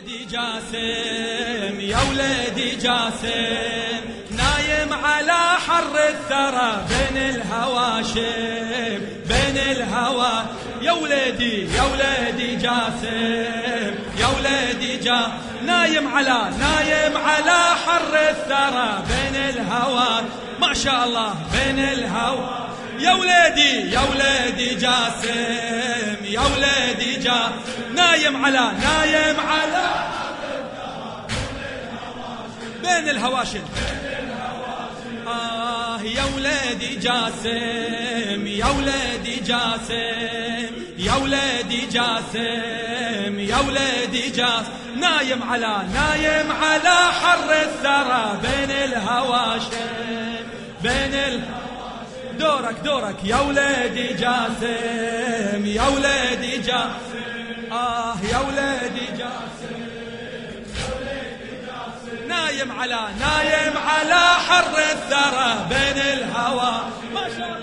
ولدي جاسم يا ولدي جاسم نايم على حر الثرى بين الهواشم بين الهوى يا ولدي جاسم يا ولدي نايم على حر الثرى بين الهوى ما شاء الله بين الهوى يا ولدي جاسم يا ولدي نايم على بين الهواشم يا ولدي جاسم يا ولدي جاسم يا ولدي جاسم يا ولدي نايم على حر الثرى بين الهواشم دورك يا ولدي جاسم يا ولدي يا ولدي جاسم نايم على حر الثرى بين الهوى ما شاء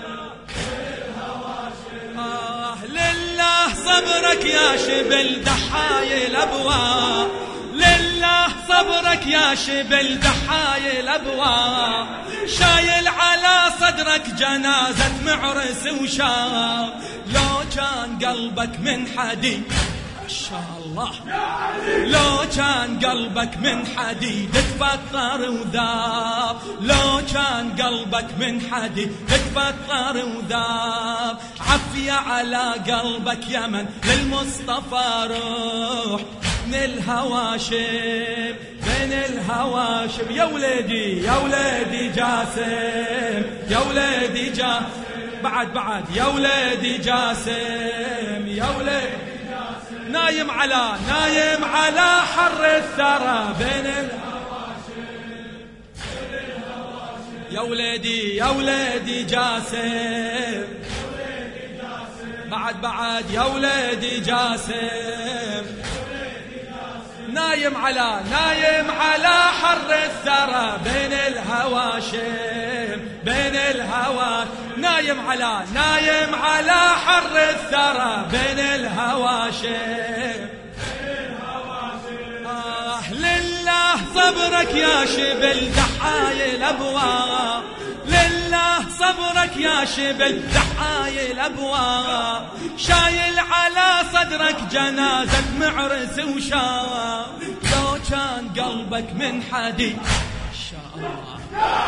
الله لله صبرك يا شبل دحاي الابواب لله صبرك يا شبل دحاي الابواب شايل على صدرك جنازة معرس وشاب لو كان قلبك من حديد ما شاء الله لو كان قلبك من حديد تفطر وذاب لو كان قلبك من حديد تفطر وذاب عفية على قلبك يمن للمصطفى روح بين الهواشم بين الهواشم يا ولدي جاسم يا ولدي بعد يا ولدي جاسم يا ولدي نايم على حر الثرى بين الهواشم يا ولدي جاسم بعد يا ولدي جاسم نايم على حر الثرى بين الهواشم بين الهوى نايم على حر الثرى بين الهواشم لله صبرك يا شبل دحاي الابواب لله صبرك يا شبل دحاي الابواب شايل على صدرك جنازة معرس وشاب لو كان قلبك من حديد ما شاء الله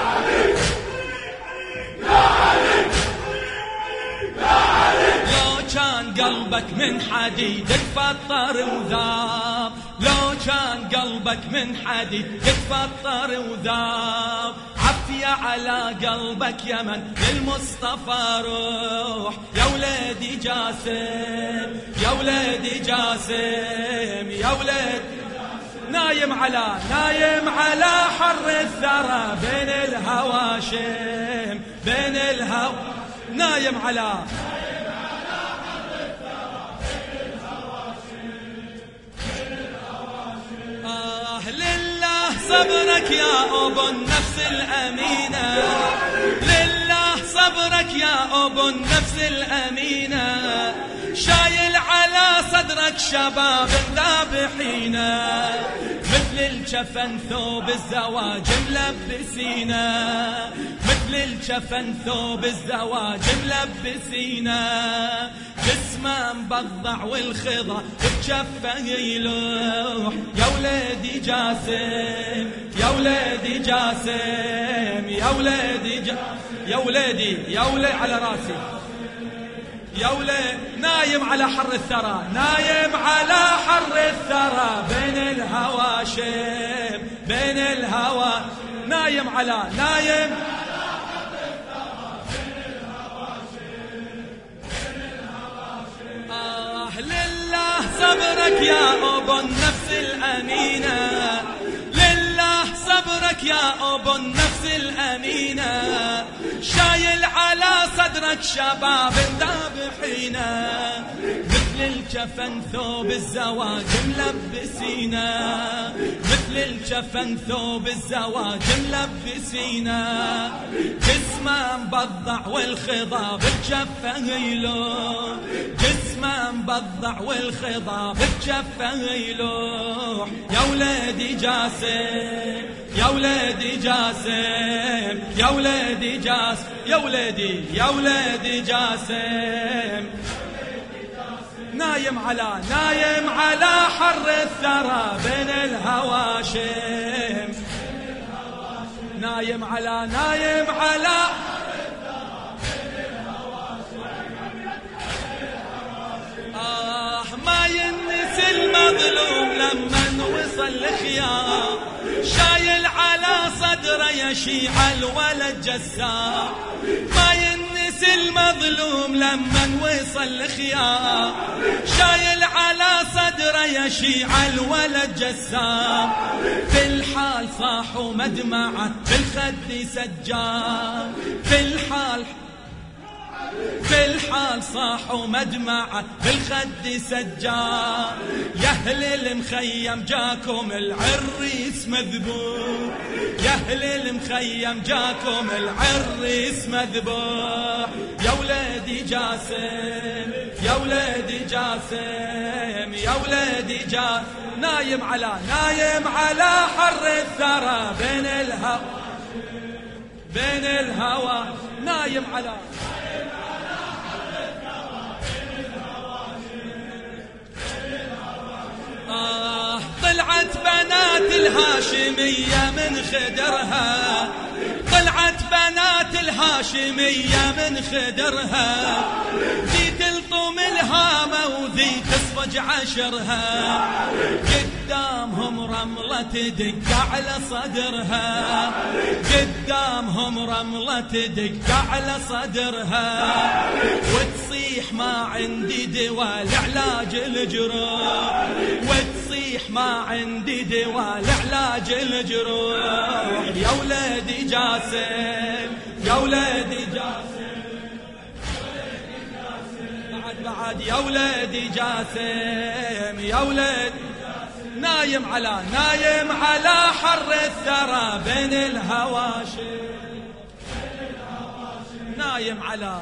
لو كان قلبك من حديد تفطر وذاب لو كان قلبك من حديد تفطر وذاب عفية على قلبك يمن للمصطفى روح يا ولدي جاسم يا ولدي جاسم يا ولدي نايم على حر الثرى بين الهواشم بين الهوى نايم على لله صبرك يا أبو النفس الأمينة لله صبرك يا أبو النفس الأمينة شايل على صدرك شباب ذابحينا مثل الجفن ثوب الزواج ملبسينا مثل الجفن ثوب الزواج ملبسينا جسمه مبضع والخضا بجفه يلوح يا ولدي جاسم يا ولدي جاسم يا ولدي يا ولدي على راسي يا ولد نايم على حر الثرى نايم على حر الثرى بين الهواشم بين الهوى نايم على لله صبرك يا أبو النفس الأمينة لله صبرك يا أبو النفس الأمينة شايل على صدرك شباب ذابحينا مثل الجفن ثوب الزواج ملبسينا مثل الجفن ثوب الزواج ملبسينا جسمه مبضع والخضاب بجفه يلوح جسمه مبضع والخضاب بجفه يلوح جروح يا ولدي جاسم يا ولدي جاسم يا ولدي جاسم يا ولدي يا ولدي جاسم نايم على حر الثرى بين الهواشم نايم على ما ينسي المظلوم لمن وصل الخيام شايل على صدره يشيع الولد جسام ما ينسي المظلوم لمن وصل الخيام شايل على صدره يشيع الولد جسام في الحال صاح ومدمعه في الخد سجام في الحال صاح ومدمعه في الخد سجام يا اهل المخيم جاكم العريس مذبوح يا اهل المخيم جاكم العريس مذبوح يا ولدي جاسم يا ولدي جاسم يا ولدي جاسم نايم على حر الثرى بين الهوى نايم على طلعت بنات الهاشمية من خدرها طلعت بنات الهاشمية من خدرها ذي تلطم الهامة وذي تصفج عشرها قدامهم رملة تدق على صدرها قدامهم رملة تدق على صدرها وتصيح ما عندي دواء لعلاج الجروح وتصيح ما عندي دواء لعلاج الجروح يا ولدي جاسم يا ولدي جاسم بعد يا ولدي جاسم يا ولدي نايم على حر الثرى بين الهواشم نايم على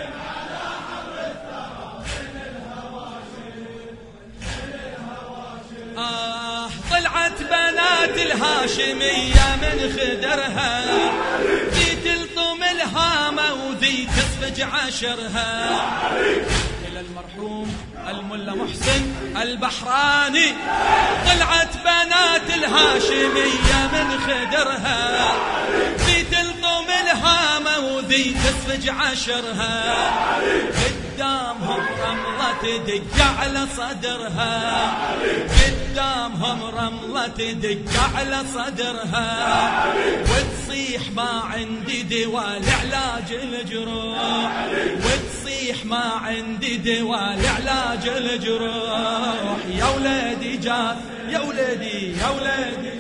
طلعت بنات الهاشمية من خدرها ذي تلطم الهامة وذي تصفج عشرها إلى المرحوم الملا محسن البحراني طلعت بنات الهاشمية من خدرها ذي تلطم الهامة وذي تصفج عشرها قدامهم رملة تدق على صدرها قدامهم رملة تدق على صدرها وتصيح ما عندي دواء لعلاج الجروح وتصيح ما عندي دواء لعلاج الجروح يا ولدي جاس يا ولدي يا ولدي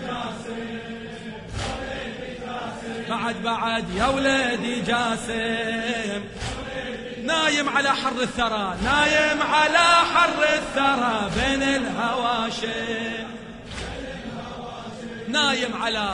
بعد يا ولدي جاسم نايم على حر الثرى نايم على حر الثرى بين الهواشم نايم على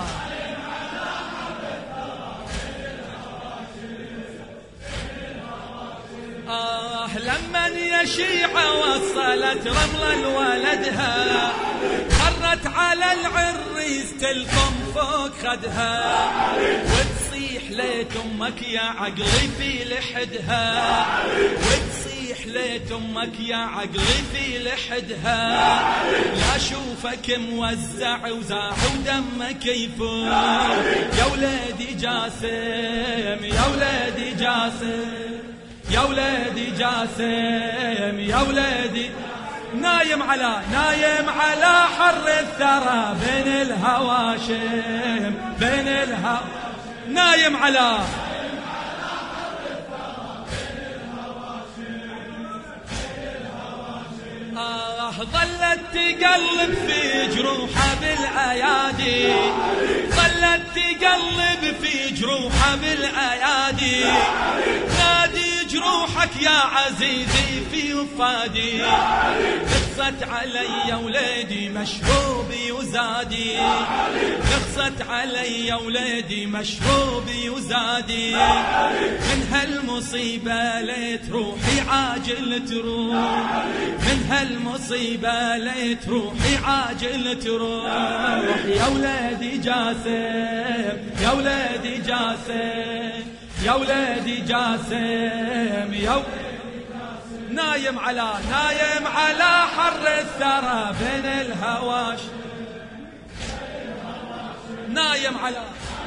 لمن يشيع وصلت رملة لولدها خرت على العريس تلقم فوق خدها وتصيح ليت امك يا عقلي في لحدها وتصيح ليت امك يا عقلي في لحدها لا اشوفك موزع وزاع ودمك يفور يا ولدي جاسم يا ولدي جاسم يا ولدي جاسم يا ولدي نايم على حر الثرى بين الهواشم بين نايم على ظلت تقلب في جروحها بالايادي ظلت تقلب في جروحها بالايادي نادي روحك يا عزيزي في وفادي، نقصت علي وليدي مشروبي وزادي، نقصت علي وليدي مشروبي وزادي، من هالمصيبة ليت روحي عاجل تروح، من هالمصيبة ليت روحي عاجل تروح. يا ولادي جاسم يا ولادي جاسم يا ولادي جاسم يا نايم على حر الثرى بين الهواش، نايم على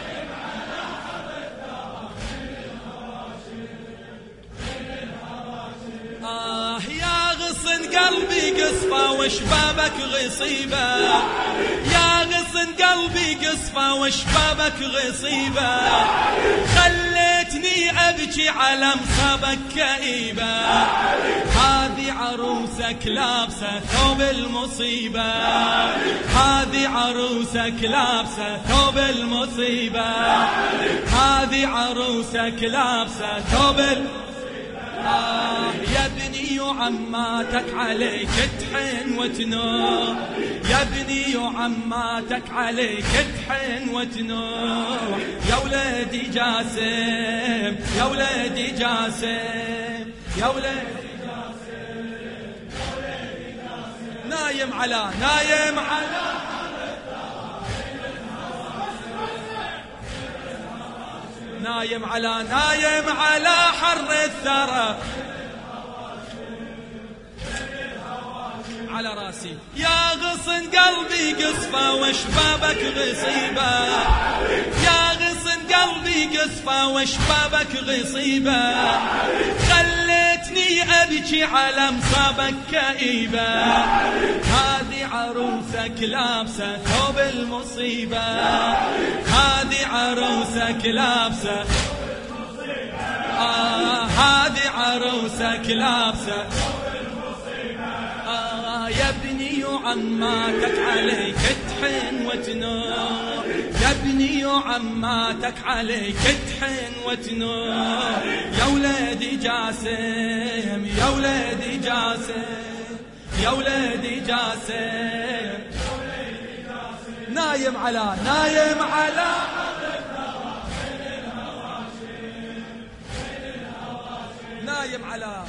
يا غصن قلبي قصفة وشبابك غصيبة، يا غصن قلبي قصفة وشبابك غصيبة، خليتني أبكي على مصابك كئيبة، هذه عروسك لابسة ثوب المصيبة، هذه عروسك لابسة ثوب المصيبة، هذه عروسك لابسة ثوب يا ابني وعماتك عليك تحن وتنوح، يا ابني وعماتك عليك تحن وتنوح. يا ولادي جاسم يا ولادي جاسم يا ولادي جاسم نايم على نايم على حر الثرى على راسي، يا غصن قلبي قصفة وشبابك غصيبة، يا غصن قلبي قصفة وشبابك غصيبة، خليتني أبكي على مصابك كئيبة، هذه عروسك لابسة ثوب المصيبة، هذه عروسك لابسة هذه عروسك لابسة يا ابني وعماتك عليك تحن وتنوح، يا ابني وعماتك عليك تحن وتنوح. يا ولادي جاسم يا ولادي جاسم يا ولادي جاسم نايم على نايم على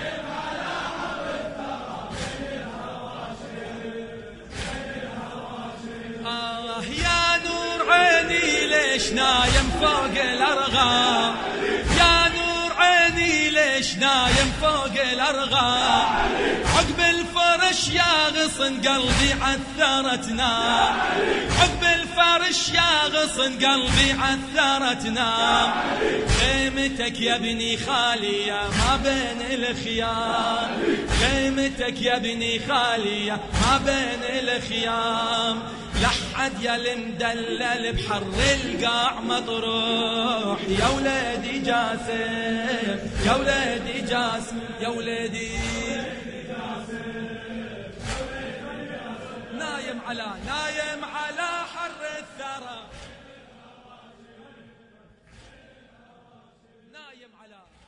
يا نور عيني ليش نايم فوق الأرغام، يا نور عيني ليش نايم فوق الأرغام، عقب الفرش يا غصن قلبي عثرتنا، عقب الفرش يا غصن قلبي عثرتنا، خيمتك يا ابني خالية ما بين الخيام، خيمتك يا ابني خالية ما بين الخيام، لحد يا المدلل بحر القاع مطروح. يا ولادي جاسم يا ولادي جاسم يا ولادي نايم على حر الثرى، نايم على